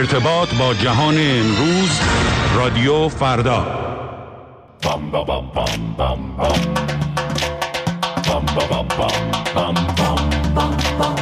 ارتباط با جهان امروز، رادیو فردا. بام بام بام بام بام بام بام بام بام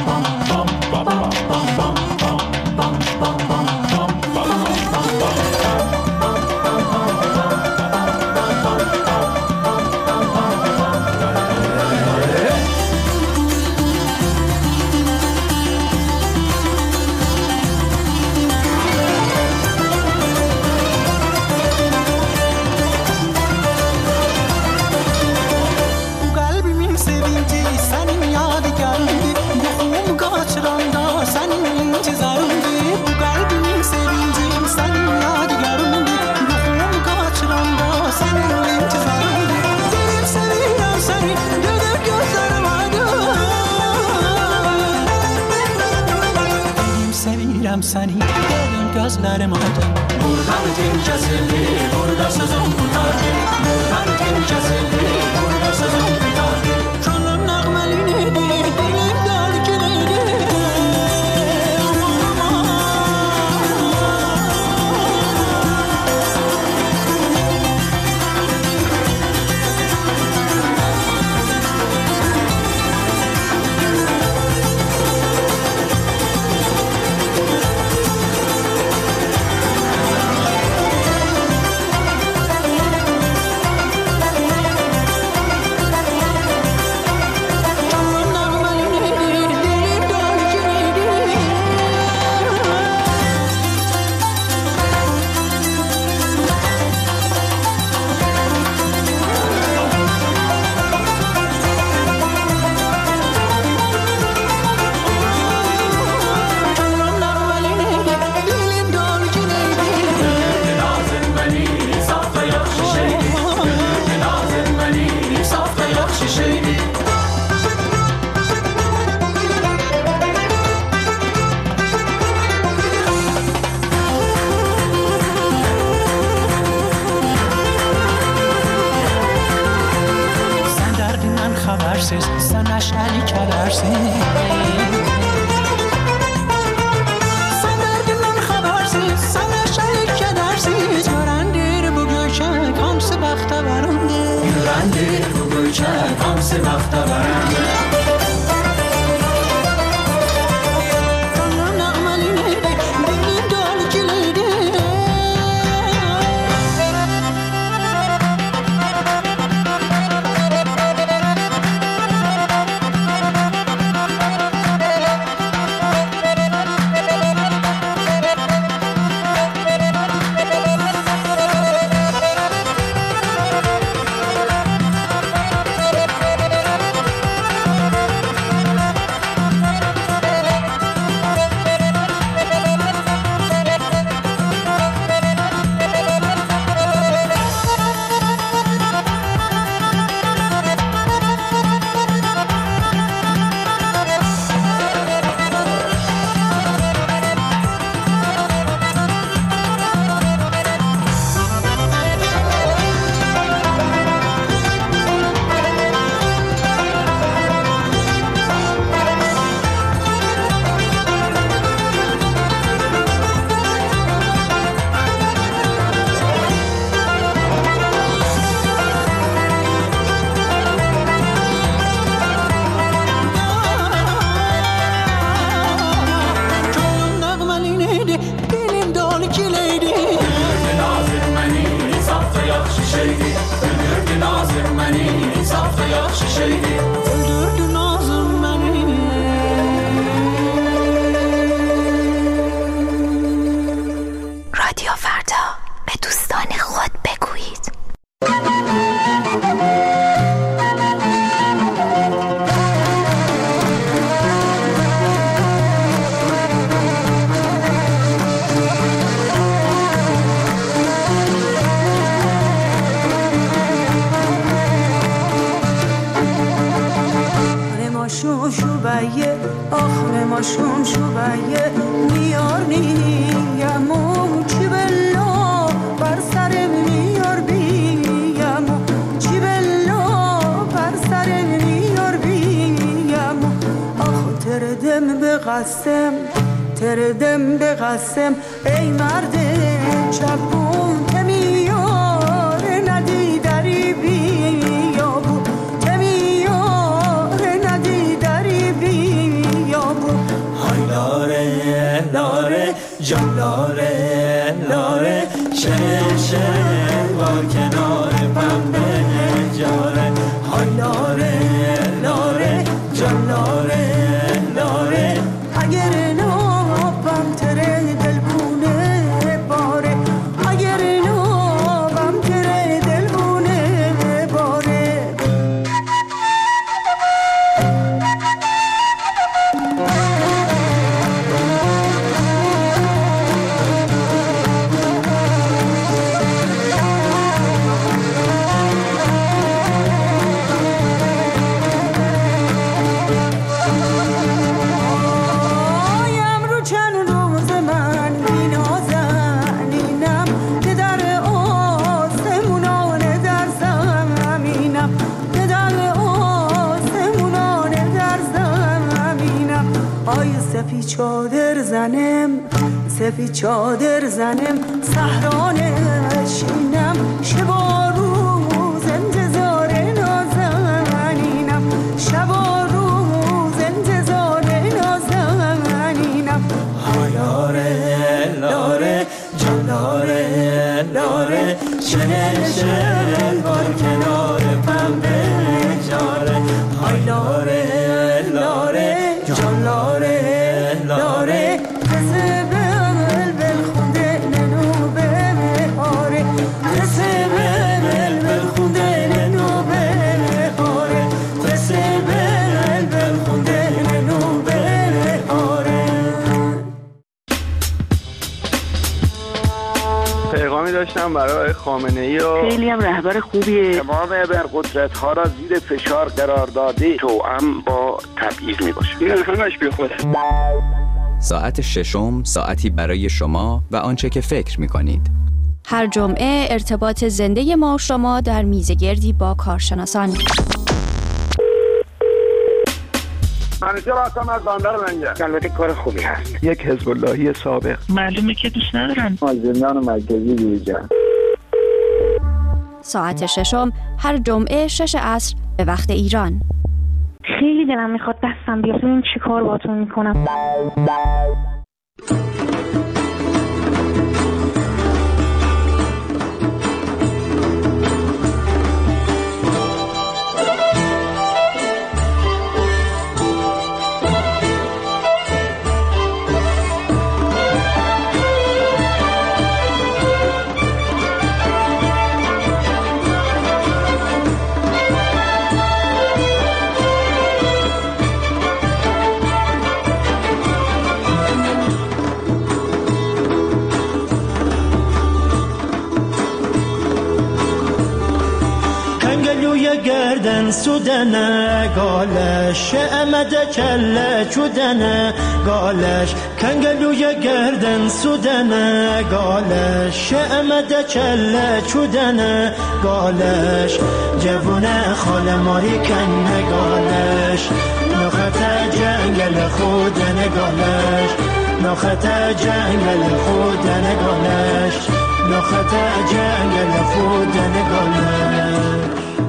səni görün gözlərim aydın. Burada bütün kəsildi, burada sözüm tutardı. Burada bütün kəsildi, burada sözüm tutardı. Könlüm nəğməliydi, dilim dəlgiliydi. Sen neşeli kedersin. Sen derdinden habersiz, sen neşeli kedersiz. Görendir bu göçek, hamsi bakta varındır. Görendir bu göçek, hamsi bakta varındır. تردم به قسم ای مرد چپون تمیار ندی دری بیابو تمیار ندی دری بیابو های لاره لاره جان لاره لاره شهر شهر با کنار پنبه جاره های لاره لاره جان لاره لاره اگر نابم تره دلبونه باره اگر نابم تره دلبونه باره سفید چادر زنم صحرا نشینم شب و روز انتظار نازنینم شب و روز انتظار نازنینم های لاره لاره جان لاره لاره شهر شهر بار کنار پنبه جاره های لاره لاره جان لاره لاره داشتم برای خامنه‌ای و خیلی هم رهبر خوبیه. تمام ابرقدرت‌ها را زیر فشار قرار داده توأم با تبعیض میباشه. این همش بی خوده. ساعت ششم ساعتی برای شما و آنچه که فکر می‌کنید. هر جمعه ارتباط زنده ما و شما در میزگردی با کارشناسان. منیجر هستم از بندر منجر. البته کار خوبی هست. یک حزب اللهی سابق. معلومه که دوست ندارن. از زندان مرکزی بیرون. ساعت ششم هر جمعه 6 عصر به وقت ایران. خیلی دلم میخواد دستم بیاد ببینم چی کار باهاتون میکنم. گردن سودنه گالش امده کله چودنه گالش کنگلوی گردن سودنه گالش امده کله چودنه گالش جوونه خال ماری کنه گالش نخت جنگل خودنه گالش نخت جنگل خودنه گالش نخت جنگل خودنه گالش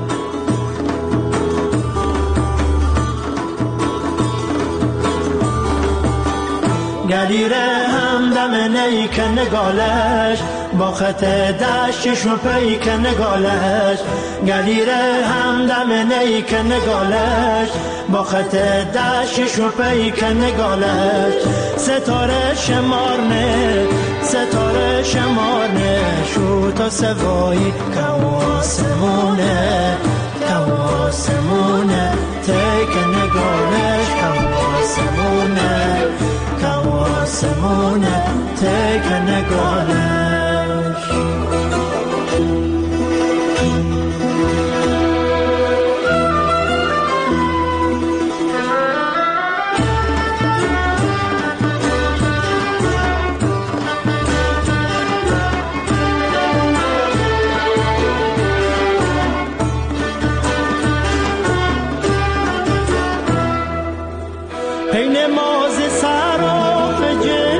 گلیره همدم نیکن نگالش با خط دشتش و پیکن نگالش گلیره همدم نیکن نگالش با خط دشتش و پیکن نگالش ستاره شمارنه ستاره شمارنه شو تا سوایی کواسمونه کواسمونه تیکن نگالش کواسمونه کواسمونه تیک نگالش پین مازی سراغ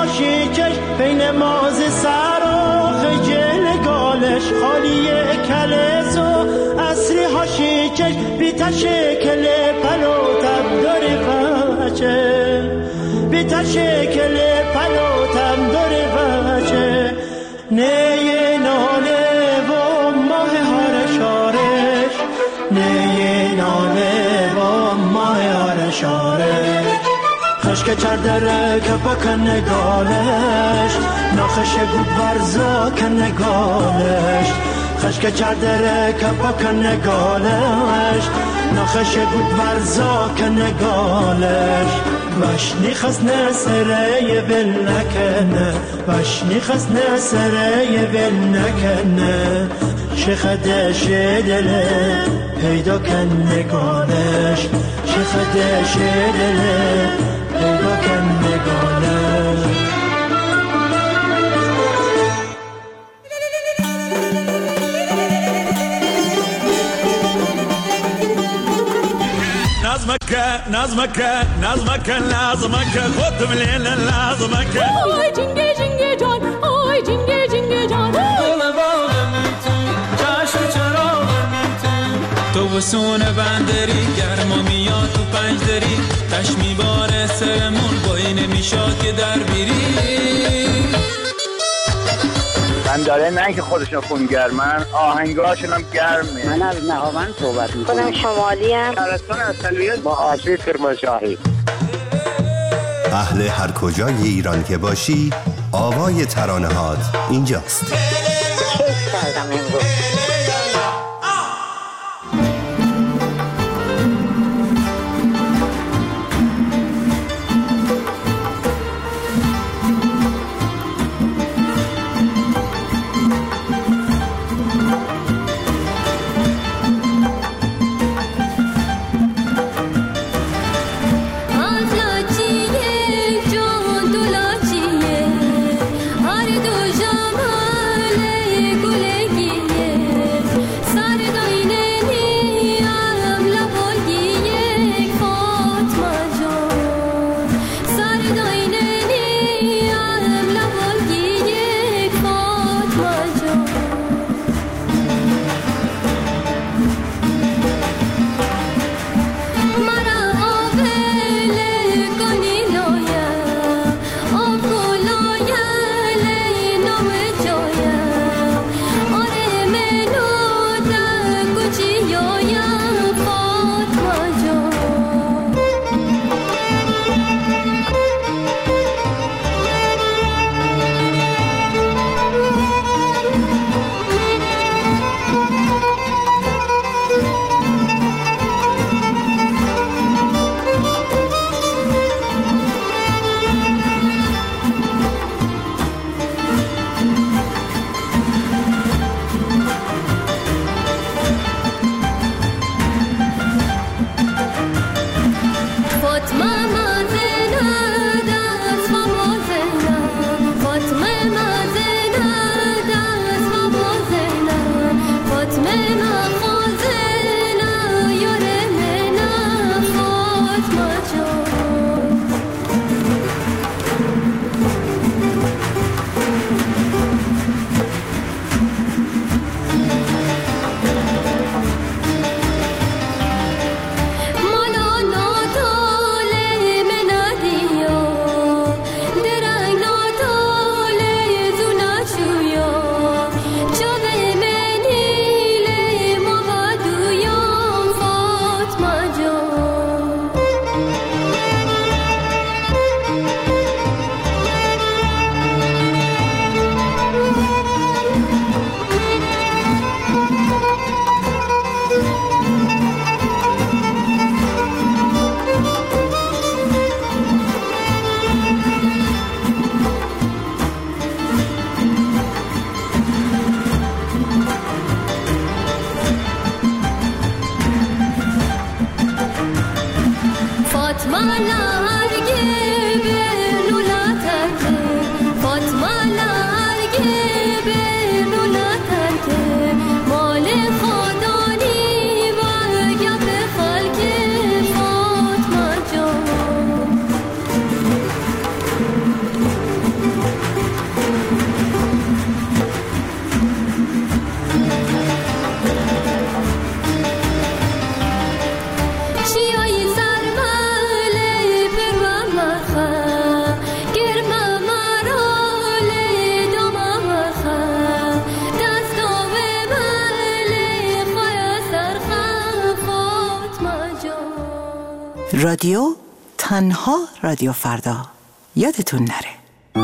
هاشی چش بین ماز سر و خجل گالش خالیه کلس و اصری هاشی چش بی تشکل پلو تب داری بچه بی تشکل پلو تب داری بچه نیه ناله و ماه هارشارش نیه ناله و ماه هارشارش خشک چردره که بکن نگالش نخش گود ورزا که نگالش خشک چردره که بکن نگالش نخش گود ورزا که نگالش وشنی خس نسره ول نکنه وشنی خس نسره ول نکنه شخدش دله پیدا کن نگالش شخدش دله پیدا کن نگالش نظمك خد مليل لازمك آی جنگه جنگه جان آی جنگه جنگه جان دل باغم تو چشم چراغم تو وسون بندری گرما میاد تو پنج دری تش میباره سرمون بایی نمیشاد که در بیری من داره نه که خودشون خونگرمن آهنگاشون هم گرمه. من از نهاوند صحبت میکنم. خودم شمالی ام. شهرستان اصلیت با آشی کرمانشاهی. اهل هر کجای ایران که باشی آوای ترانه‌هات اینجاست. کیف کردم امروز. رادیو تنها رادیو فردا، یادتون نره.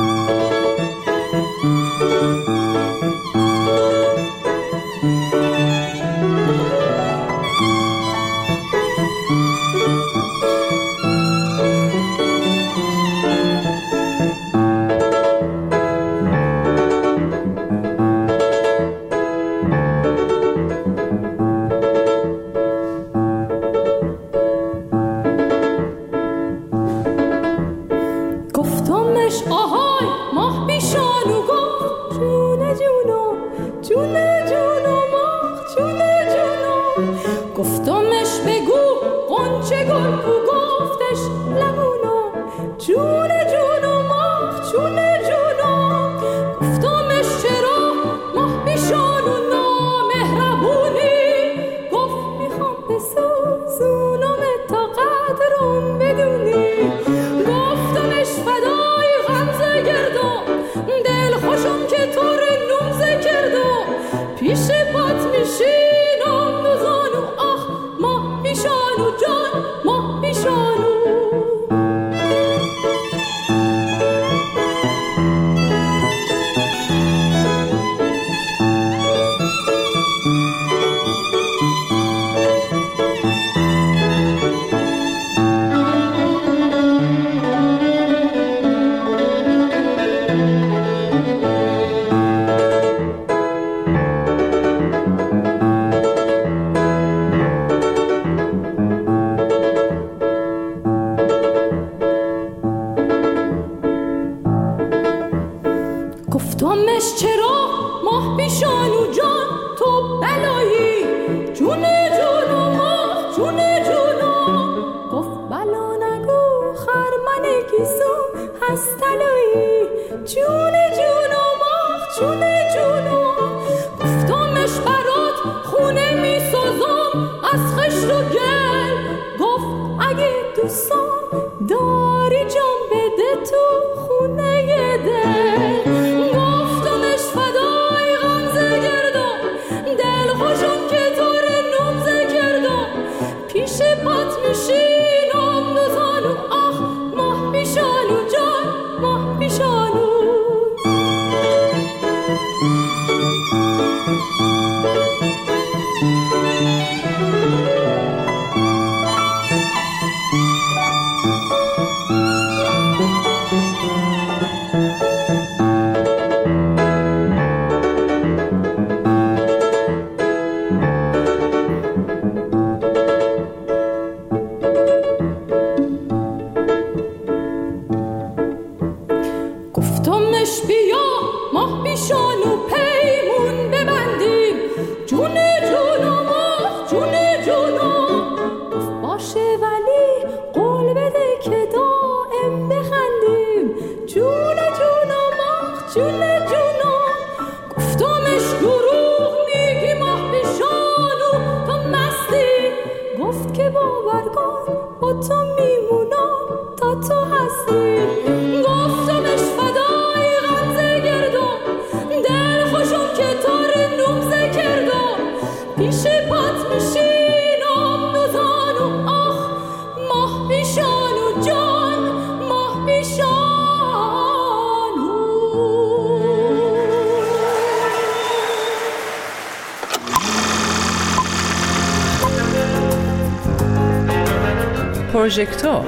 پروژکتور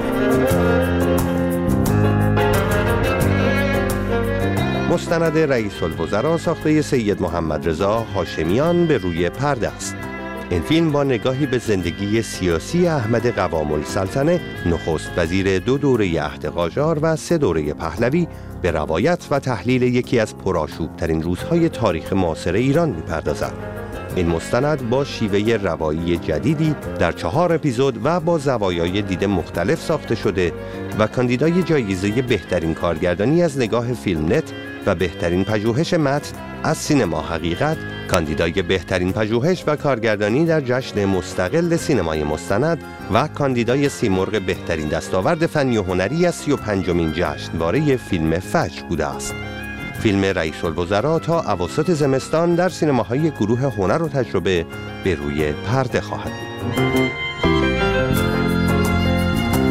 مستند رئیس الوزراء ساخته سید محمد رضا هاشمیان به روی پرده است. این فیلم با نگاهی به زندگی سیاسی احمد قوام السلطنه، نخست وزیر 2 دوره عهد قاجار و 3 دوره پهلوی، به روایت و تحلیل یکی از پرآشوب‌ترین روزهای تاریخ معاصر ایران می‌پردازد. این مستند با شیوه روایی جدیدی در 4 اپیزود و با زوایای دید مختلف ساخته شده و کاندیدای جایزه بهترین کارگردانی از نگاه فیلم نت و بهترین پژوهش متن از سینما حقیقت، کاندیدای بهترین پژوهش و کارگردانی در جشن مستقل سینمای مستند و کاندیدای سیمرغ بهترین دستاورد فنی و هنری از 35مین جشنواره فیلم فجر بوده است. فیلم رئیس الوزراء تا اواسط زمستان در سینماهای گروه هنر و تجربه به روی پرده خواهد بود.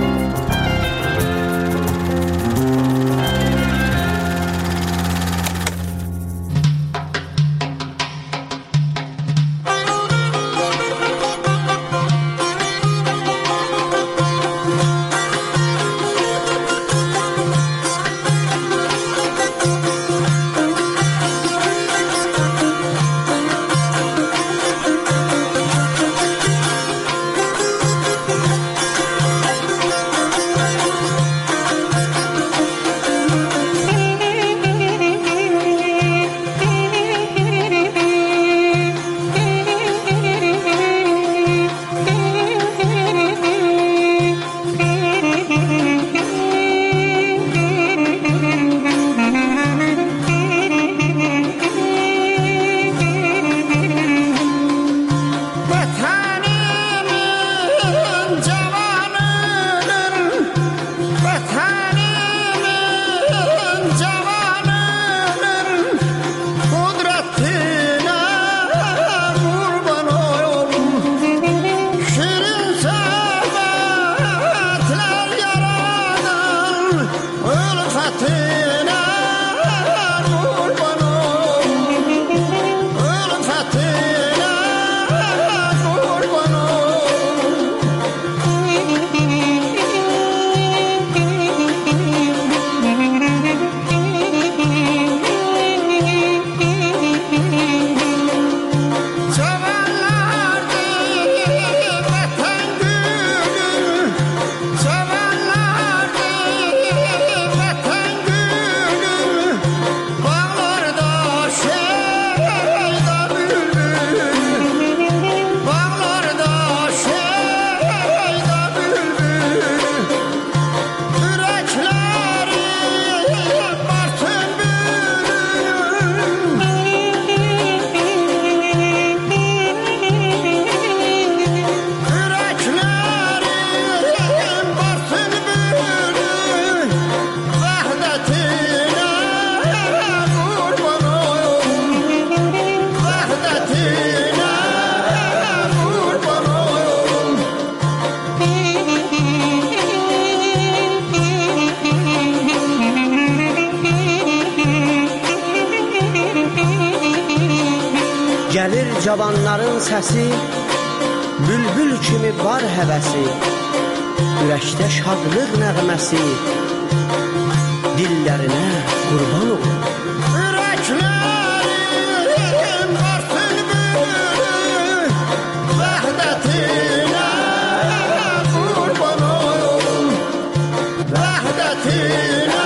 Gəlir cavanların səsi, bülbül kimi var həvəsi, ürəkdə şadlıq nəğməsi, dillərinə qurban ol. Ürəklərim varsın bülbül, vəhdətinə qurban ol, vəhdətinə.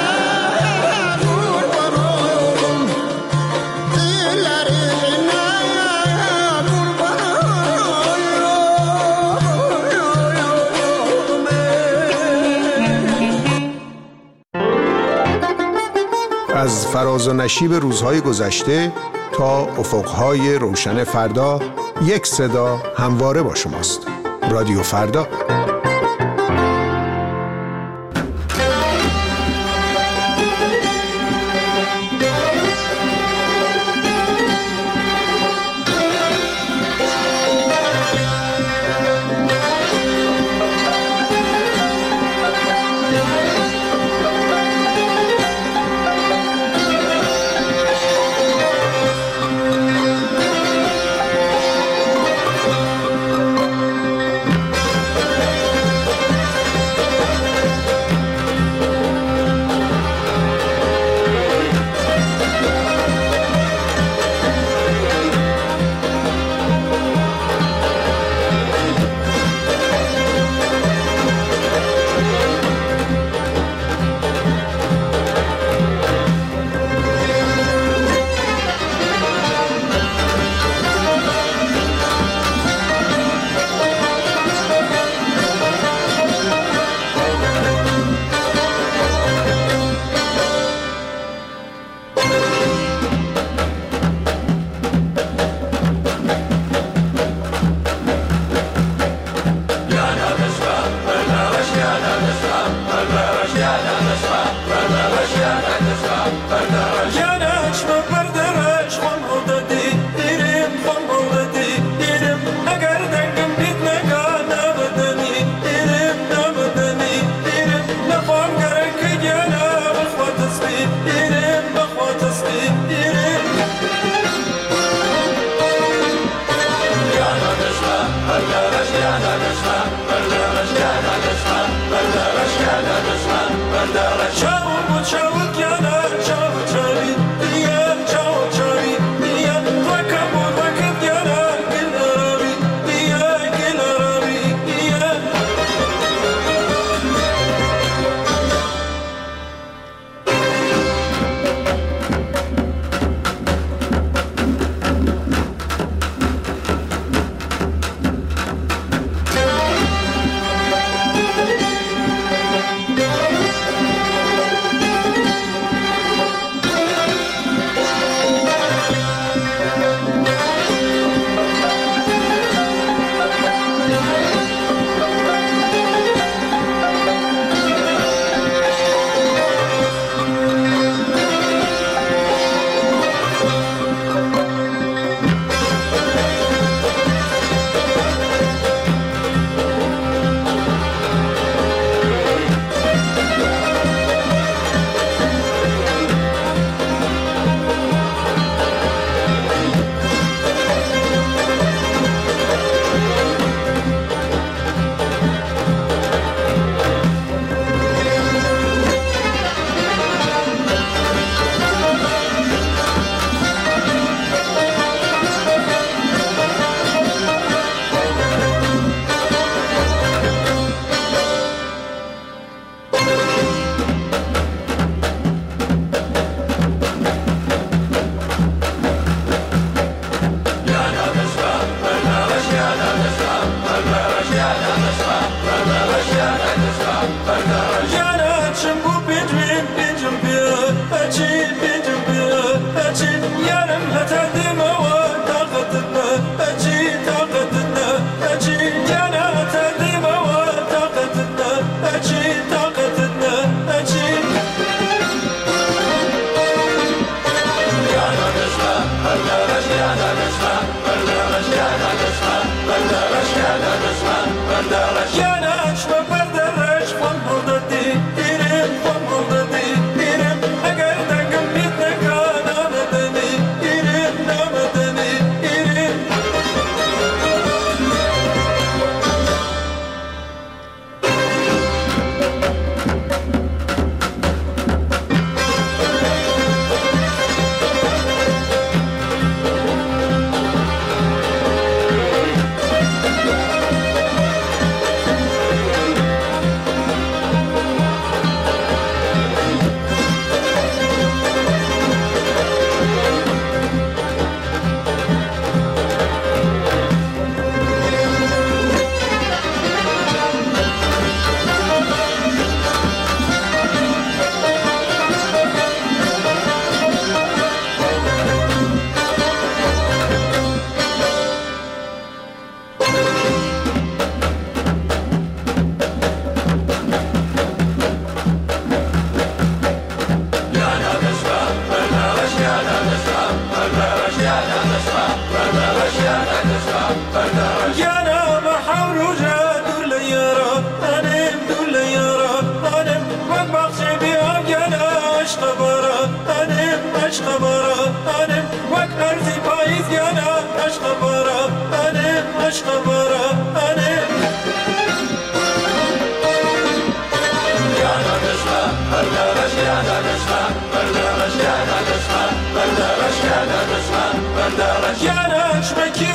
از فراز و نشیب روزهای گذشته تا افقهای روشن فردا، یک صدا همواره با شماست. رادیو فردا. Yana şmeki